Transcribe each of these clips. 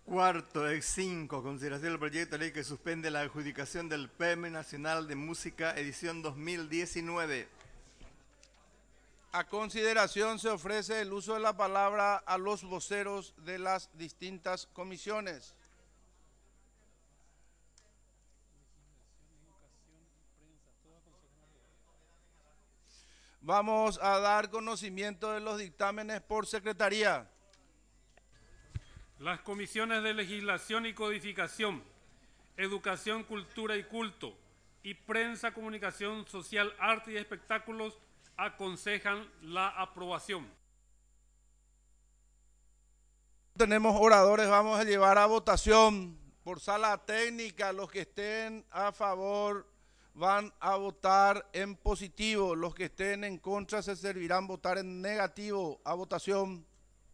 Cuarto, ex 5, consideración del proyecto de ley que suspende la adjudicación del Premio Nacional de Música edición 2019. A consideración se ofrece el uso de la palabra a los voceros de las distintas comisiones. Vamos a dar conocimiento de los dictámenes por secretaría. Las comisiones de Legislación y Codificación, Educación, Cultura y Culto, y Prensa, Comunicación Social, Arte y Espectáculos aconsejan la aprobación. Tenemos oradores, vamos a llevar a votación por sala técnica. Los que estén a favor van a votar en positivo, los que estén en contra se servirán votar en negativo. A votación.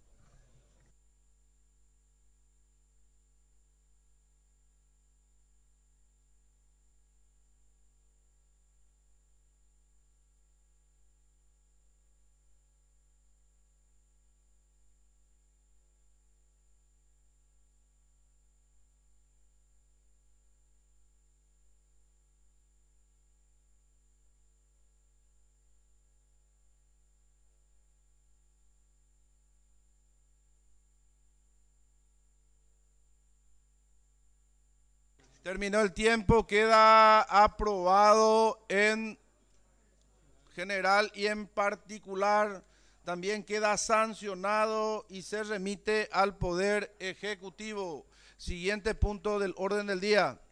Terminó el tiempo, queda aprobado en general y en particular. También queda sancionado y se remite al Poder Ejecutivo. Siguiente punto del orden del día.